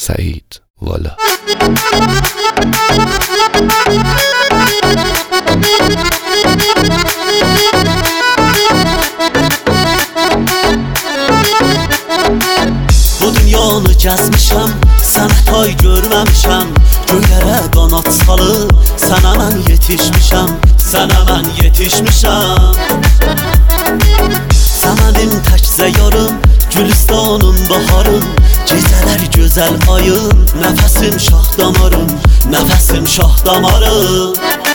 سعید والا. Bu dünyanı gəzmişəm, sənə tay görməmişəm. Göylərə qanat salıb, sənə mən yetişmişəm. Sənə mən yetişmişəm. Sən mənim təkcə yarım, Gülüstanın baharım. Gecələr gözəl ayım, nəfəsim şah damarım. Nəfəsim şah damarım.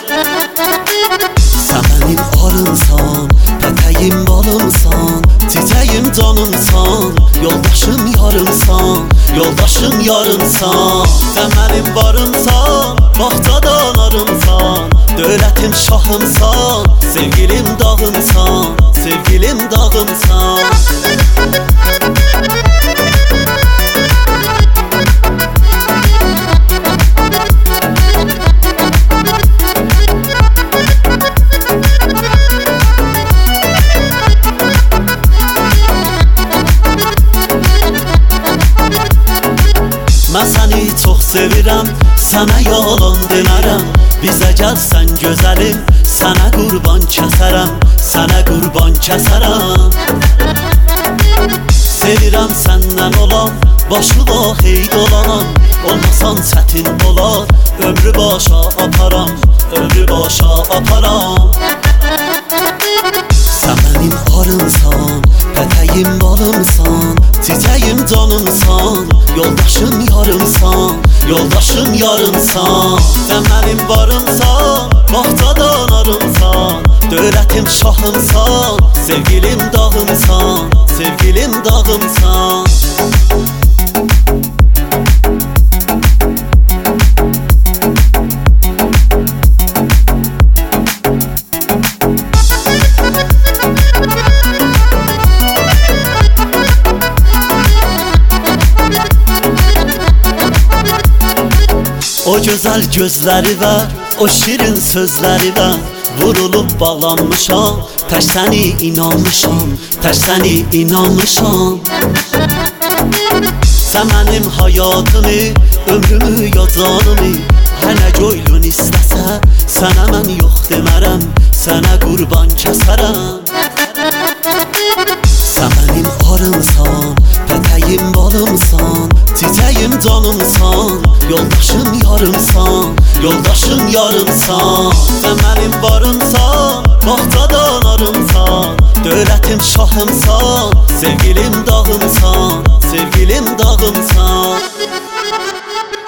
Sən mənim arımsan, pətəyim balımsan. Çiçəyim canımsan, yoldaşım yarımsan. Yoldaşım yarımsan. Sən mənim varımsan, bağçadan arımsan. Dövlətim şahımsan, sevgilim dağımsan. Sevgilim dağımsan. Mən səni çox sevirəm, sənə yalan demərəm. Bizə gəlsən gözəlim, sənə qurban kəsərəm. Sənə qurban kəsərəm. Sevirəm səndən olan, başı vahid olanam. Olmasan çətin olar, ömrü başa aparam. Ömrü başa aparam. Sən mənim arımsan, pətəyim balımsan. Çiçəyim canımsan, yoldaşım yarımsan. Yoldaşım yarımsan. Sən mənim varımsan, bağçadan arımsan. Dövlətim şahımsan, sevgilim dağımsan. Sevgilim dağımsan. O gözəl gözləri var, o şirin sözləri var. Vurulub bağlanmışam, tək səni inanmışam. Tək səni inanmışam. Sən mənim həyatımı, ömrümü ya canımı. Hər nə göylün istəsə, sənə mən yox demərəm. Sənə qurban kəsərəm. Sən mənim arımsan, pətəyim balımsan. Çiçəyim canımsan, yoldaşım yarımsan. Yoldaşım yarımsan. Sən mənim varımsan, bağçadan arımsan. Dövlətim şahımsan, sevgilim dağımsan. Sevgilim dağımsan.